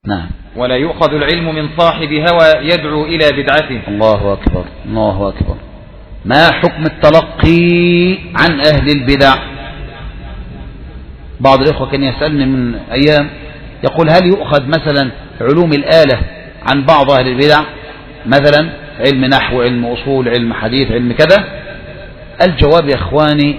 نعم. ولا يؤخذ العلم من صاحب هوى يدعو إلى بدعته. الله أكبر الله أكبر. ما حكم التلقي عن أهل البدع؟ بعض الإخوة كان يسألني من أيام يقول هل يؤخذ مثلا علوم الآلة عن بعض أهل البدع، مثلا علم نحو، علم أصول، علم حديث، علم كذا؟ الجواب يا إخواني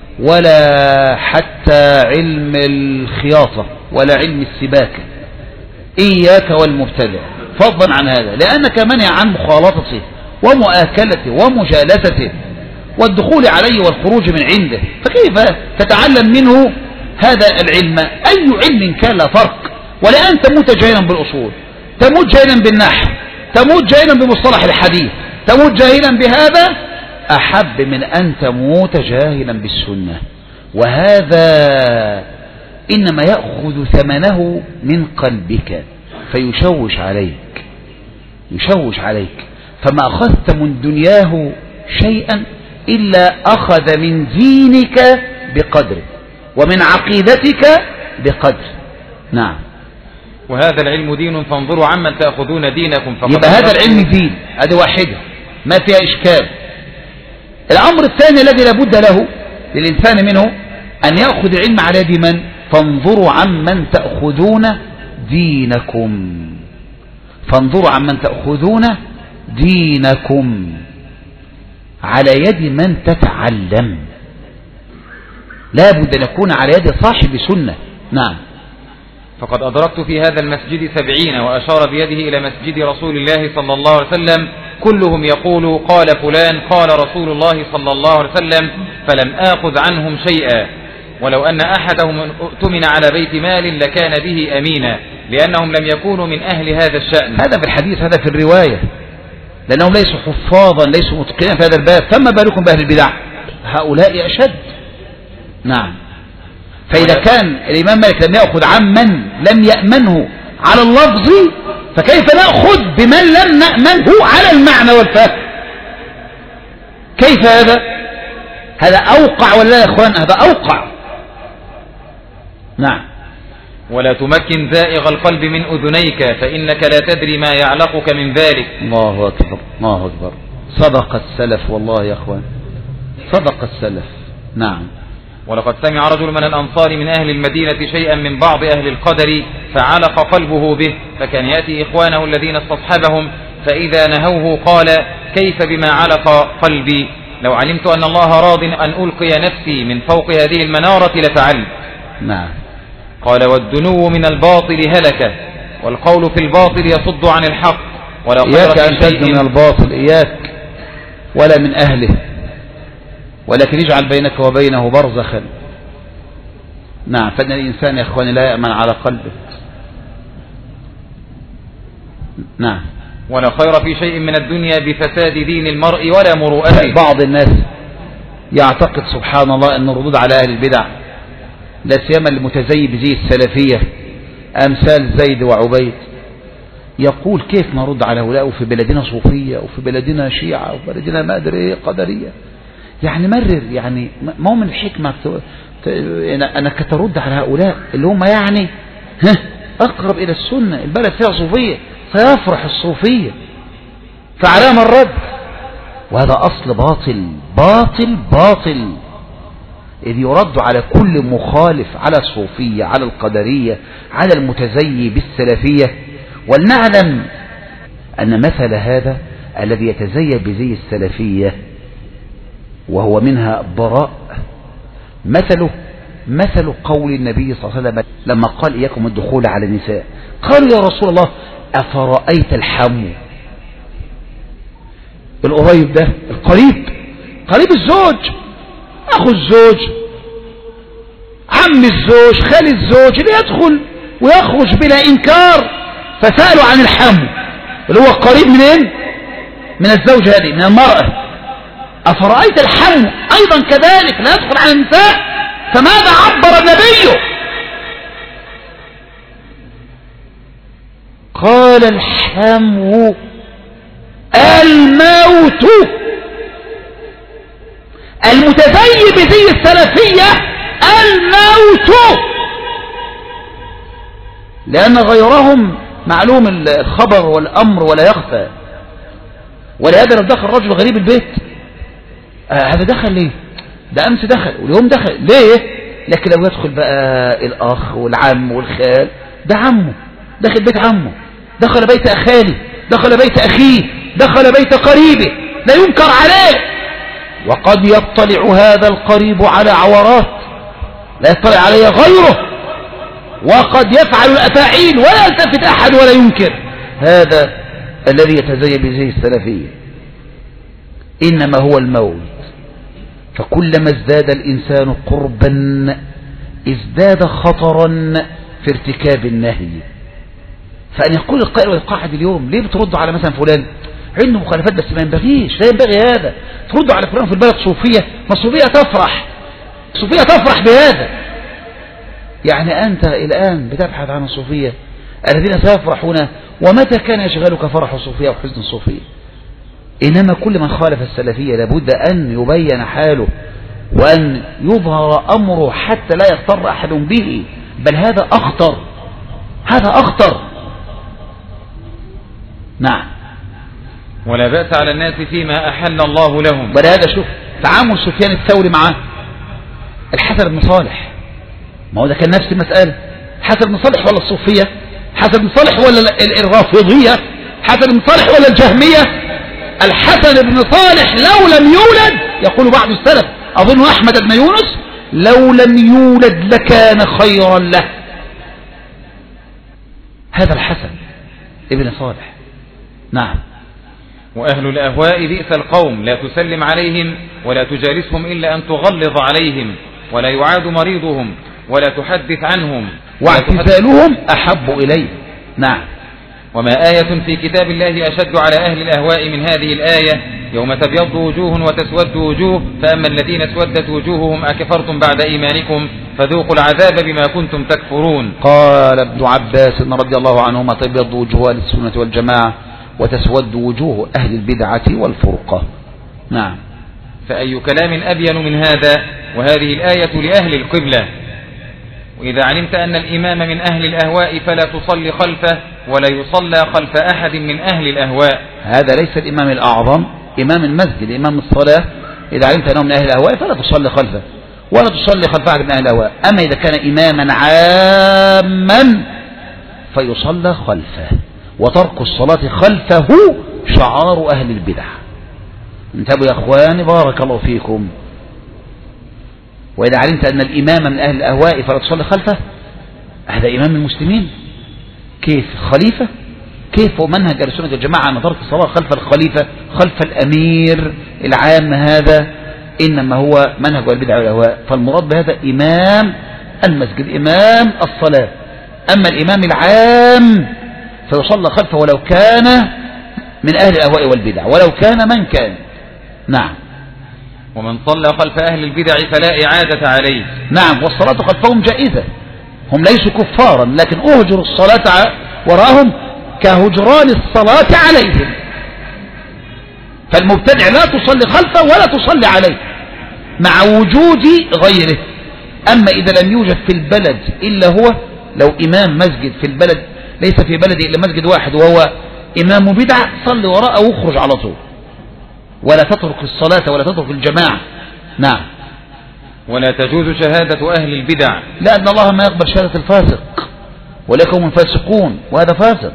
ولا حتى علم الخياطة ولا علم السباكة، إياك والمبتدع فضلا عن هذا، لأنك منع عن مخالطته ومؤاكلته ومجالسته والدخول عليه والخروج من عنده، فكيف تتعلم منه هذا العلم؟ أي علم كان لا فرق. ولأن تموت جاهلا بالأصول، تموت جاهلا بالنحو، تموت جاهلا بمصطلح الحديث، تموت جاهلا بهذا أحب من أن تموت جاهلا بالسنة. وهذا إنما يأخذ ثمنه من قلبك فيشوش عليك، يشوش عليك. فما أخذت من دنياه شيئا إلا أخذ من دينك بقدر ومن عقيدتك بقدر. نعم. وهذا العلم دين فانظروا عمن تأخذون دينكم. يبقى هذا العلم دين، هذه واحدة ما فيها إشكال. الأمر الثاني الذي لابد له للإنسان منه أن يأخذ العلم على يد من؟ فانظروا عمن تأخذون دينكم، فانظروا عمن تأخذون دينكم، على يد من تتعلم. لا بد أن يكون على يد صاحب سنة. نعم. فقد أدركت في هذا المسجد 70 وأشار بيده إلى مسجد رسول الله صلى الله عليه وسلم كلهم يقول قال فلان قال رسول الله صلى الله عليه وسلم، فلم آخذ عنهم شيئا، ولو أن أحدهم اؤتمن على بيت مال لكان به أمينا، لأنهم لم يكونوا من أهل هذا الشأن. هذا في الحديث، هذا في الرواية، لأنهم ليسوا حفاظا، ليسوا متقنين في هذا الباب. فما بالكم بأهل البدع؟ هؤلاء أشد. نعم. فإذا كان الإمام مالك لم يأخذ عمن لم يأمنه على اللفظ، فكيف نأخذ بمن لم نأمنه على المعنى والفهم؟ كيف هذا؟ هذا أوقع ولا لا يا إخوان؟ هذا أوقع. نعم. ولا تمكن زائغ القلب من أذنيك فإنك لا تدري ما يعلقك من ذلك. الله أكبر الله أكبر. صدق السلف والله يا إخوان، صدق السلف. نعم. ولقد سمع رجل من الأنصار من أهل المدينة شيئا من بعض أهل القدر فعلق قلبه به، فكان يأتي إخوانه الذين استصحبهم فإذا نهوه قال كيف بما علق قلبي؟ لو علمت أن الله راض أن ألقي نفسي من فوق هذه المنارة لفعلت. نعم. قال والدنو من الباطل هلكة، والقول في الباطل يصد عن الحق، ولا إياك أن تدنو من الباطل، إياك ولا من أهله، ولكن اجعل بينك وبينه برزخا. نعم. فإن الإنسان يا إخواني لا يأمن على قلبه. نعم. ولا خير في شيء من الدنيا بفساد دين المرء ولا مروءته. بعض الناس يعتقد سبحان الله أن الردود على أهل البدع، لا سيما المتزي بزي السلفية أمثال زيد وعبيد، يقول كيف نرد على هؤلاء وفي بلدنا صوفية وفي بلدنا شيعة وفي بلدنا ما أدري إيه قدرية؟ يعني مرر، يعني ما هو من الحكمة أنك ترد على هؤلاء اللي هم يعني أقرب إلى السنة. البلد فيها صوفية سيفرح الصوفية فعلام الرد، وهذا أصل باطل باطل باطل، إذ يرد على كل مخالف، على الصوفية، على القدرية، على المتزي بالسلفية. ولنعلم أن مثل هذا الذي يتزي بزي السلفية وهو منها براء، مثل قول النبي صلى الله عليه وسلم لما قال إياكم الدخول على النساء، قالوا يا رسول الله أفرأيت الحمو؟ القريب ده، القريب، قريب الزوج، أخو الزوج، عم الزوج، خالي الزوج، اللي يدخل ويخرج بلا إنكار. فسألوا عن الحمو اللي هو قريب منين؟ من الزوج، هذه من المرأة. أفرأيت الحمو أيضا كذلك لا يدخل على النساء. فماذا عبر النبي؟ قال الحمو الموت. المتزي بزي السلفية الموت، لأن غيرهم معلوم الخبر والأمر ولا يخفى. ولهذا لو دخل رجل غريب البيت هذا دخل ليه؟ ده أمس دخل واليوم دخل ليه؟ لكن لو يدخل بقى الأخ والعم والخال، ده عمه دخل بيت عمه، دخل بيت أخاله، دخل بيت أخيه، دخل بيت قريبه، لا ينكر عليه. وقد يطلع هذا القريب على عورات لا يطلع عليه غيره، وقد يفعل الأفاعيل ولا يلتفت أحد ولا ينكر. هذا الذي يتزين بزي السلفية. إنما هو الموت، فكلما ازداد الإنسان قربا ازداد خطرا في ارتكاب النهي. فأن يقول القائل والقاعد اليوم ليه بتردوا على مثلا فلان عنده مخالفات بس ما ينبغيش، لا ينبغي هذا، تردوا على فلان في البلد صوفية، ما الصوفية تفرح، الصوفية تفرح بهذا. يعني أنت الآن بتبحث عن الصوفية الذين سيفرحون، ومتى كان يشغلك فرح الصوفية وحزن الصوفية؟ إنما كل من خالف السلفية لابد أن يبين حاله وأن يظهر أمره حتى لا يغتر أحد به، بل هذا أخطر، هذا أخطر. نعم. ولا بأس على الناس فيما أحل الله لهم. ولهذا شوف تعامل سفيان الثوري مع الحسن بن صالح، ما هو ده كان نفس المسألة. حسن بن صالح ولا الصوفية؟ حسن بن صالح ولا الرافضية؟ حسن بن صالح ولا الجهمية؟ الحسن بن صالح لو لم يولد، يقول بعض السلف أظن أحمد بن يونس، لو لم يولد لكان خيرا له. هذا الحسن ابن صالح. نعم. وأهل الأهواء بئس القوم، لا تسلم عليهم ولا تجالسهم إلا أن تغلظ عليهم، ولا يعاد مريضهم ولا تحدث عنهم، واعتزالهم أحب إليه. نعم. وما آية في كتاب الله أشد على أهل الأهواء من هذه الآية: يوم تبيض وجوه وتسود وجوه، فأما الذين اسودت وجوههم أكفرتم بعد إيمانكم فذوقوا العذاب بما كنتم تكفرون. قال ابن عباس رضي الله عنهما: تبيض وجوه أهل السنة والجماعة وتسود وجوه أهل البدعة والفرقة. نعم. فأي كلام أبين من هذا؟ وهذه الآية لأهل القبلة. وإذا علمت أن الإمام من أهل الأهواء فلا تصلي خلفه ولا يصلى خلف أحد من أهل الأهواء. هذا ليس الإمام الأعظم، إمام المسجد، إمام الصلاة. إذا علمت أنه من أهل الأهواء فلا تصلي خلفه ولا تصلي خلف أحد من أهل الأهواء. أما إذا كان إماما عاما فيصلى خلفه، وترك الصلاة خلفه شعار أهل البدع. انتبهوا يا أخواني بارك الله فيكم. وإذا علمت أن الإمام من أهل الأهواء فلا تصلي خلفه، هذا إمام المسلمين. كيف خليفة؟ كيف منهج أهل السنة والجماعة أن ترك الصلاة خلف الخليفة، خلف الأمير العام؟ هذا إنما هو منهج البدع والأهواء. فالمراد بهذا إمام المسجد، إمام الصلاة. أما الإمام العام فيصلى خلفه ولو كان من أهل الأهواء والبدع، ولو كان من كان. نعم. ومن صلى خلف أهل البدع فلا إعادة عليه. نعم. والصلاة خلفهم جائزة، هم ليسوا كفارا، لكن أهجر الصلاة وراهم كهجران الصلاة عليهم. فالمبتدع لا تصلي خلفه ولا تصلي عليه مع وجود غيره. أما إذا لم يوجد في البلد إلا هو، لو إمام مسجد في البلد ليس في بلده إلا مسجد واحد وهو إمام بدعة، صل وراءه واخرج على طول، ولا تترك الصلاة ولا تترك الجماعة. نعم. ولا تجوز شهادة أهل البدع، لأن الله ما يقبل شهادة الفاسق، ولكم الفاسقون، وهذا فاسق.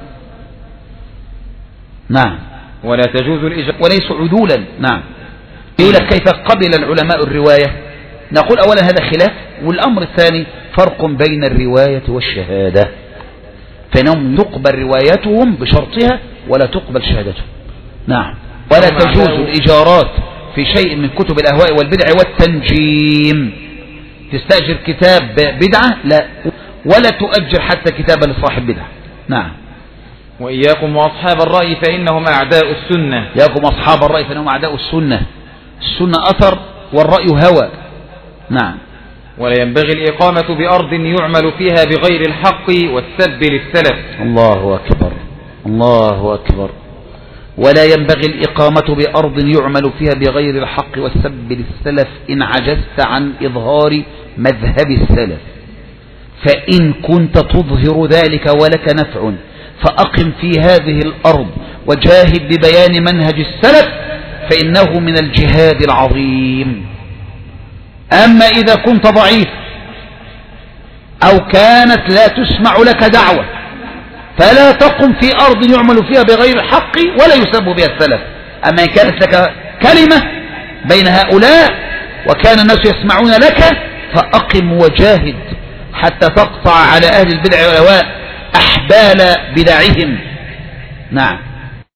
نعم. ولا تجوز وليسوا عدولا. نعم. يقول لك كيف قبل العلماء الرواية؟ نقول أولا هذا خلاف، والأمر الثاني فرق بين الرواية والشهادة، فإنهم تقبل روايتهم بشرطها ولا تقبل شهادتهم. نعم. ولا تجوز الإجارات في شيء من كتب الأهواء والبدع والتنجيم. تستأجر كتاب بدعة لا، ولا تؤجر حتى كتابا لصاحب بدعة. نعم. وإياكم وأصحاب الرأي فإنهم أعداء السنة. إياكم أصحاب الرأي فإنهم أعداء السنة. السنة أثر والرأي هوى. نعم. ولا ينبغي الإقامة بأرض يعمل فيها بغير الحق والسب للسلف. الله أكبر، الله أكبر. ولا ينبغي الإقامة بأرض يعمل فيها بغير الحق والسب للسلف إن عجزت عن إظهار مذهب السلف، فإن كنت تظهر ذلك ولك نفع فأقم في هذه الأرض وجاهد ببيان منهج السلف فإنه من الجهاد العظيم. أما إذا كنت ضعيف أو كانت لا تسمع لك دعوة فلا تقم في أرض يعمل فيها بغير الحق ولا يسب بها السلف. أما إن كانت لك كلمة بين هؤلاء وكان الناس يسمعون لك فأقم وجاهد حتى تقطع على أهل البدع والأهواء أحبال بدعهم. نعم.